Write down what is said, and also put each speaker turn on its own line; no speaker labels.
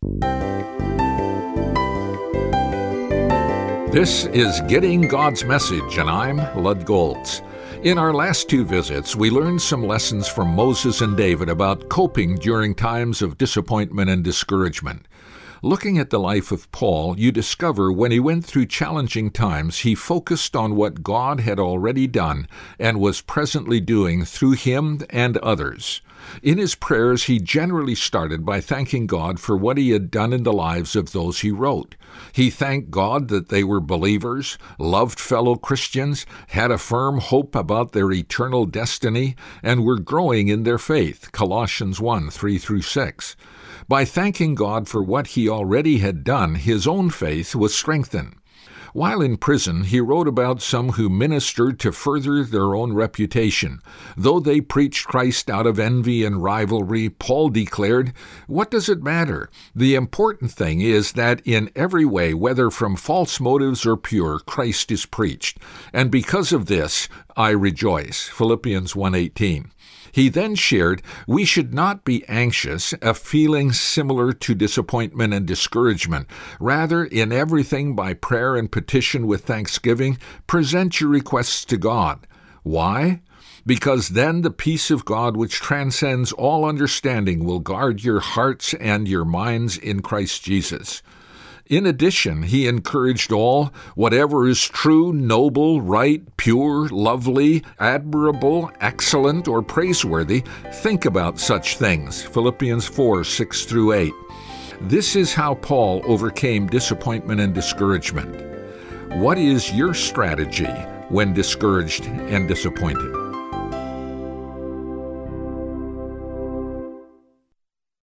This is Getting God's Message, and I'm Lud Golds. In our last two visits, we learned some lessons from Moses and David about coping during times of disappointment and discouragement. Looking at the life of Paul, you discover when he went through challenging times, he focused on what God had already done and was presently doing through him and others. In his prayers, he generally started by thanking God for what he had done in the lives of those he wrote. He thanked God that they were believers, loved fellow Christians, had a firm hope about their eternal destiny, and were growing in their faith, Colossians 1, 3-6. By thanking God for what he already had done, his own faith was strengthened. While in prison, he wrote about some who ministered to further their own reputation. Though they preached Christ out of envy and rivalry, Paul declared, "What does it matter? The important thing is that in every way, whether from false motives or pure, Christ is preached. And because of this, I rejoice." Philippians 1:18. He then shared, we should not be anxious, a feeling similar to disappointment and discouragement. Rather, in everything by prayer and petition with thanksgiving, present your requests to God. Why? Because then the peace of God, which transcends all understanding, will guard your hearts and your minds in Christ Jesus. In addition, he encouraged all, whatever is true, noble, right, pure, lovely, admirable, excellent, or praiseworthy, think about such things. Philippians 4, 6-8. This is how Paul overcame disappointment and discouragement. What is your strategy when discouraged and disappointed?